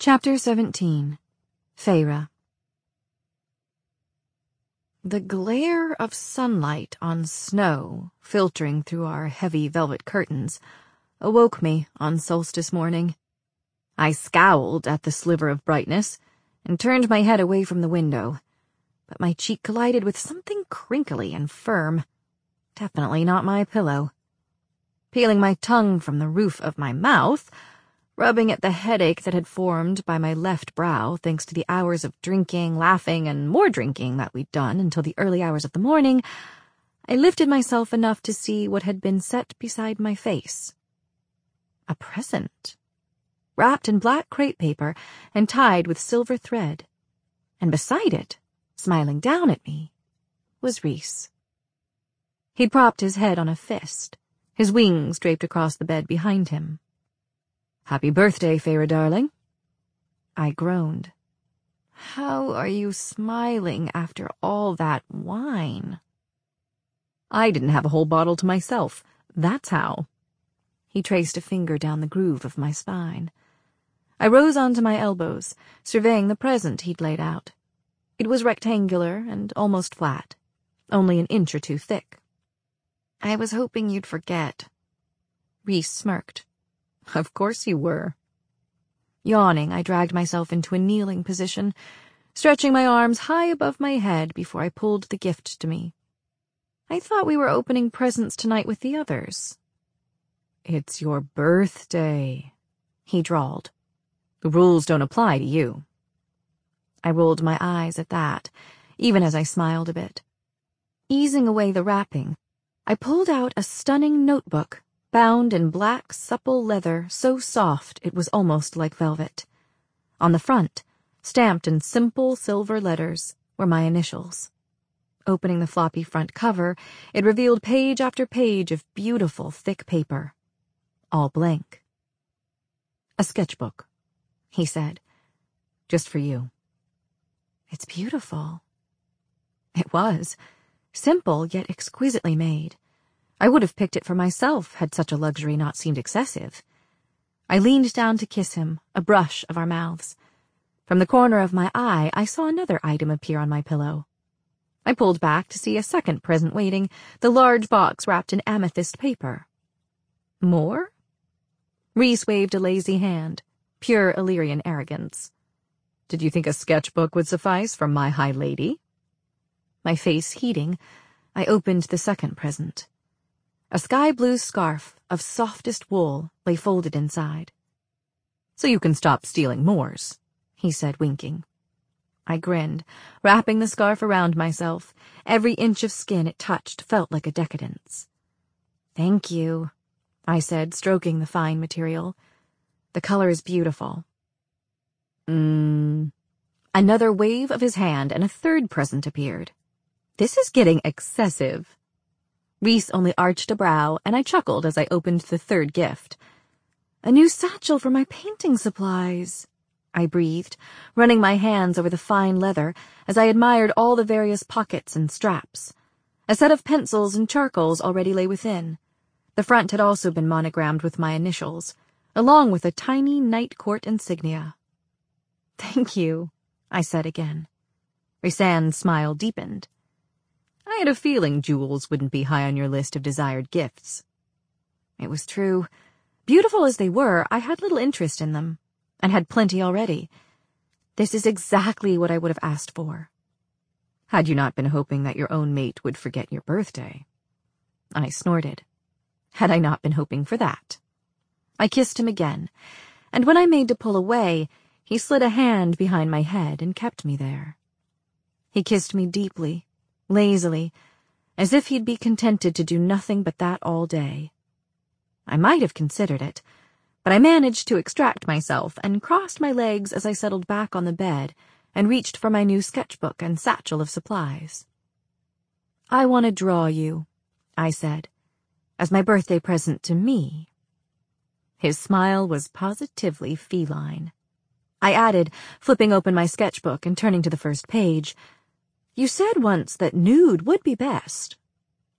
Chapter 17. Feyre. The glare of sunlight on snow, filtering through our heavy velvet curtains, awoke me on solstice morning. I scowled at the sliver of brightness and turned my head away from the window, but my cheek collided with something crinkly and firm. Definitely not my pillow. Peeling my tongue from the roof of my mouth, rubbing at the headache that had formed by my left brow thanks to the hours of drinking, laughing, and more drinking that we'd done until the early hours of the morning, I lifted myself enough to see what had been set beside my face. A present, wrapped in black crepe paper and tied with silver thread, and beside it, smiling down at me, was Rhys. He'd propped his head on a fist, his wings draped across the bed behind him. "Happy birthday, Feyre, darling." I groaned. "How are you smiling after all that wine?" "I didn't have a whole bottle to myself, that's how." He traced a finger down the groove of my spine. I rose onto my elbows, surveying the present he'd laid out. It was rectangular and almost flat, only an inch or two thick. "I was hoping you'd forget." Rhys smirked. "Of course you were." Yawning, I dragged myself into a kneeling position, stretching my arms high above my head before I pulled the gift to me. "I thought we were opening presents tonight with the others." "It's your birthday," he drawled. "The rules don't apply to you." I rolled my eyes at that, even as I smiled a bit. Easing away the wrapping, I pulled out a stunning notebook, bound in black, supple leather so soft it was almost like velvet. On the front, stamped in simple silver letters, were my initials. Opening the floppy front cover, it revealed page after page of beautiful, thick paper, all blank. "A sketchbook," he said. "Just for you." "It's beautiful." It was. Simple, yet exquisitely made. I would have picked it for myself had such a luxury not seemed excessive. I leaned down to kiss him, a brush of our mouths. From the corner of my eye, I saw another item appear on my pillow. I pulled back to see a second present waiting, the large box wrapped in amethyst paper. "More?" Rhys waved a lazy hand, pure Illyrian arrogance. "Did you think a sketchbook would suffice for my high lady?" My face heating, I opened the second present. A sky-blue scarf of softest wool lay folded inside. "So you can stop stealing Moors," he said, winking. I grinned, wrapping the scarf around myself. Every inch of skin it touched felt like a decadence. "Thank you," I said, stroking the fine material. "The color is beautiful." Another wave of his hand and a third present appeared. "This is getting excessive." Rhys only arched a brow, and I chuckled as I opened the third gift. "A new satchel for my painting supplies," I breathed, running my hands over the fine leather as I admired all the various pockets and straps. A set of pencils and charcoals already lay within. The front had also been monogrammed with my initials, along with a tiny night court insignia. "Thank you," I said again. Rhysand's smile deepened. "I had a feeling jewels wouldn't be high on your list of desired gifts." It was true. Beautiful as they were, I had little interest in them, and had plenty already. This is exactly what I would have asked for. "Had you not been hoping that your own mate would forget your birthday?" I snorted. Had I not been hoping for that? I kissed him again, and when I made to pull away, he slid a hand behind my head and kept me there. He kissed me deeply, lazily, as if he'd be contented to do nothing but that all day. I might have considered it, but I managed to extract myself and crossed my legs as I settled back on the bed and reached for my new sketchbook and satchel of supplies. "I want to draw you," I said, "as my birthday present to me." His smile was positively feline. I added, flipping open my sketchbook and turning to the first page, "You said once that nude would be best."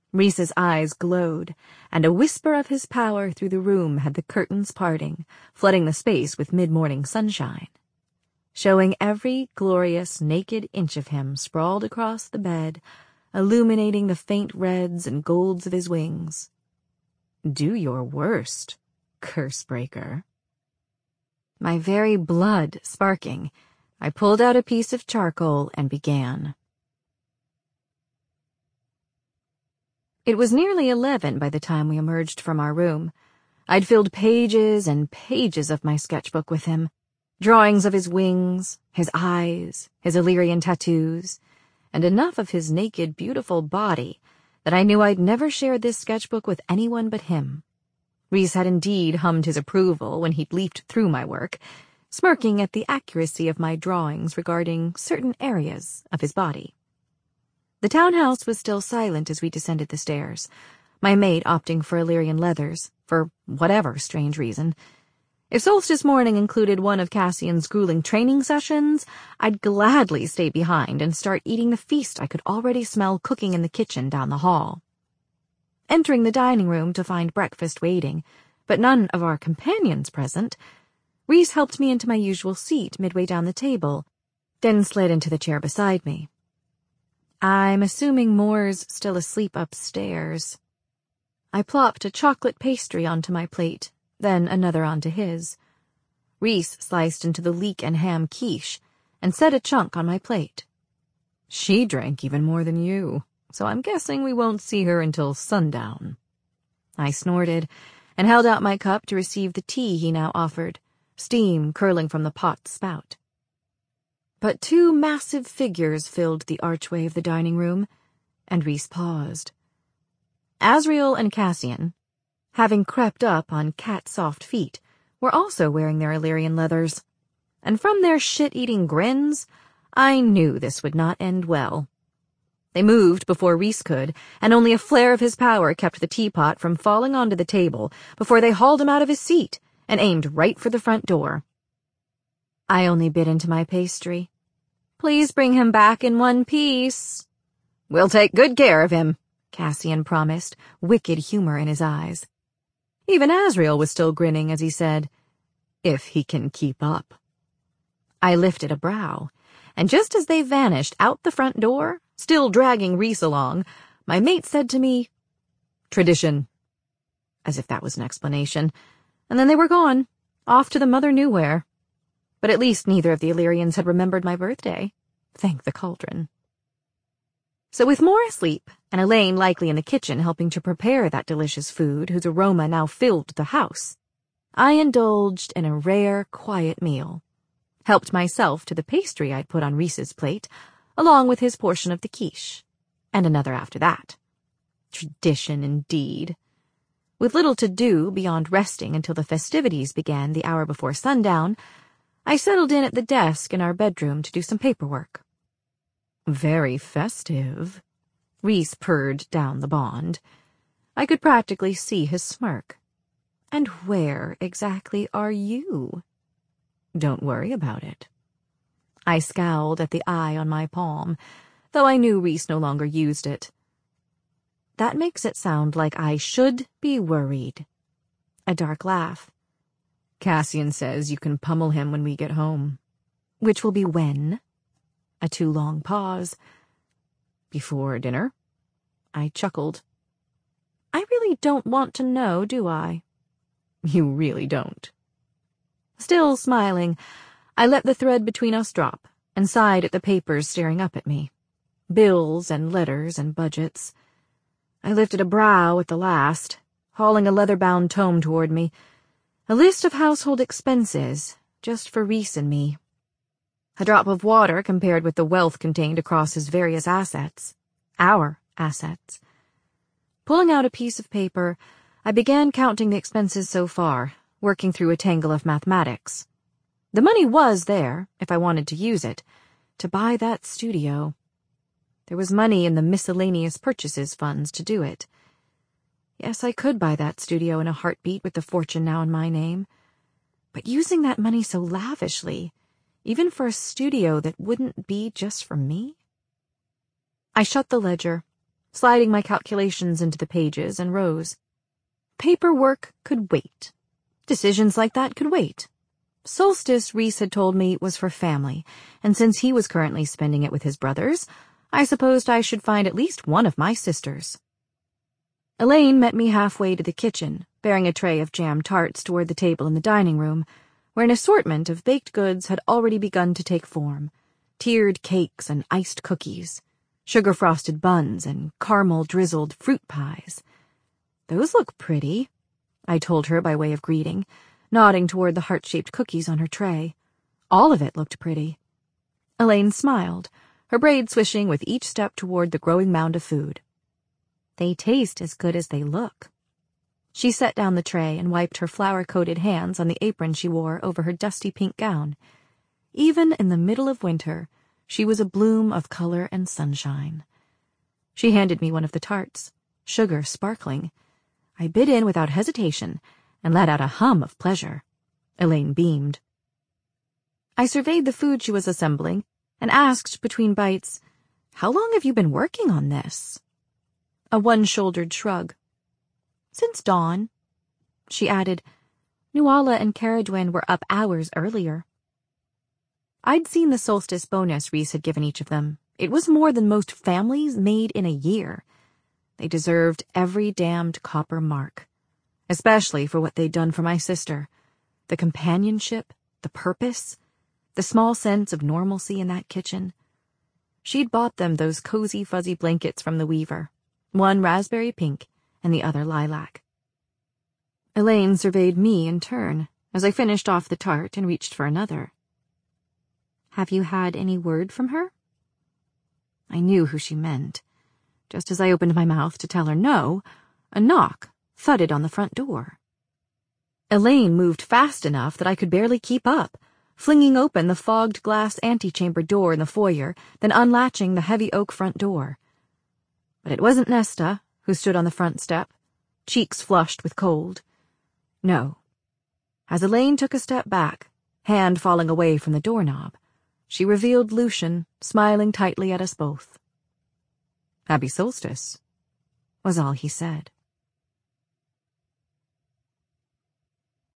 Rhys's eyes glowed, and a whisper of his power through the room had the curtains parting, flooding the space with mid-morning sunshine, showing every glorious naked inch of him sprawled across the bed, illuminating the faint reds and golds of his wings. Do your worst, Cursebreaker. My very blood sparking, I pulled out a piece of charcoal and began. It was nearly 11 by the time we emerged from our room. I'd filled pages and pages of my sketchbook with him, drawings of his wings, his eyes, his Illyrian tattoos, and enough of his naked, beautiful body that I knew I'd never shared this sketchbook with anyone but him. Rhys had indeed hummed his approval when he'd leafed through my work, smirking at the accuracy of my drawings regarding certain areas of his body. The townhouse was still silent as we descended the stairs, my maid opting for Illyrian leathers, for whatever strange reason. If solstice morning included one of Cassian's grueling training sessions, I'd gladly stay behind and start eating the feast I could already smell cooking in the kitchen down the hall. Entering the dining room to find breakfast waiting, but none of our companions present, Rhys helped me into my usual seat midway down the table, then slid into the chair beside me. I'm assuming Moore's still asleep upstairs. I plopped a chocolate pastry onto my plate, then another onto his. Rhys sliced into the leek and ham quiche and set a chunk on my plate. She drank even more than you, so I'm guessing we won't see her until sundown. I snorted and held out my cup to receive the tea he now offered, steam curling from the pot's spout. But two massive figures filled the archway of the dining room, and Rhys paused. Asriel and Cassian, having crept up on cat-soft feet, were also wearing their Illyrian leathers, and from their shit-eating grins, I knew this would not end well. They moved before Rhys could, and only a flare of his power kept the teapot from falling onto the table before they hauled him out of his seat and aimed right for the front door. I only bit into my pastry. Please bring him back in one piece. We'll take good care of him, Cassian promised, wicked humor in his eyes. Even Asriel was still grinning as he said, if he can keep up. I lifted a brow, and just as they vanished out the front door, still dragging Rhys along, my mate said to me, tradition, as if that was an explanation, and then they were gone, off to the mother knew where. But at least neither of the Illyrians had remembered my birthday. Thank the cauldron. So with Moore asleep, and Elaine likely in the kitchen helping to prepare that delicious food whose aroma now filled the house, I indulged in a rare, quiet meal, helped myself to the pastry I'd put on Rhys's plate, along with his portion of the quiche, and another after that. Tradition, indeed. With little to do beyond resting until the festivities began the hour before sundown, I settled in at the desk in our bedroom to do some paperwork. Very festive, Rhys purred down the bond. I could practically see his smirk. And where exactly are you? Don't worry about it. I scowled at the eye on my palm, though I knew Rhys no longer used it. That makes it sound like I should be worried. A dark laugh. Cassian says you can pummel him when we get home. Which will be when? A too long pause. Before dinner? I chuckled. I really don't want to know, do I? You really don't. Still smiling, I let the thread between us drop and sighed at the papers staring up at me. Bills and letters and budgets. I lifted a brow at the last, hauling a leather-bound tome toward me. A list of household expenses, just for Rhys and me. A drop of water compared with the wealth contained across his various assets. Our assets. Pulling out a piece of paper, I began counting the expenses so far, working through a tangle of mathematics. The money was there, if I wanted to use it, to buy that studio. There was money in the miscellaneous purchases funds to do it. Yes, I could buy that studio in a heartbeat with the fortune now in my name. But using that money so lavishly, even for a studio that wouldn't be just for me? I shut the ledger, sliding my calculations into the pages, and rose. Paperwork could wait. Decisions like that could wait. Solstice, Rhys had told me, was for family, and since he was currently spending it with his brothers, I supposed I should find at least one of my sisters. Elaine met me halfway to the kitchen, bearing a tray of jam tarts toward the table in the dining room, where an assortment of baked goods had already begun to take form: tiered cakes and iced cookies, sugar-frosted buns, and caramel-drizzled fruit pies. "Those look pretty," I told her by way of greeting, nodding toward the heart-shaped cookies on her tray. All of it looked pretty. Elaine smiled, her braid swishing with each step toward the growing mound of food. "They taste as good as they look." She set down the tray and wiped her flour-coated hands on the apron she wore over her dusty pink gown. Even in the middle of winter, she was a bloom of color and sunshine. She handed me one of the tarts, sugar sparkling. I bit in without hesitation and let out a hum of pleasure. Elaine beamed. I surveyed the food she was assembling and asked between bites, "How long have you been working on this?" A one-shouldered shrug. "Since dawn." She added, "Nuala and Caradwyn were up hours earlier." I'd seen the solstice bonus Rhys had given each of them. It was more than most families made in a year. They deserved every damned copper mark, especially for what they'd done for my sister. The companionship, the purpose, the small sense of normalcy in that kitchen. She'd bought them those cozy, fuzzy blankets from the weaver, one raspberry pink and the other lilac. Elaine surveyed me in turn as I finished off the tart and reached for another. "Have you had any word from her?" I knew who she meant. Just as I opened my mouth to tell her no, a knock thudded on the front door. Elaine moved fast enough that I could barely keep up, flinging open the fogged glass antechamber door in the foyer, then unlatching the heavy oak front door. But it wasn't Nesta, who stood on the front step, cheeks flushed with cold. No. As Elaine took a step back, hand falling away from the doorknob, she revealed Lucian, smiling tightly at us both. "Happy solstice," was all he said.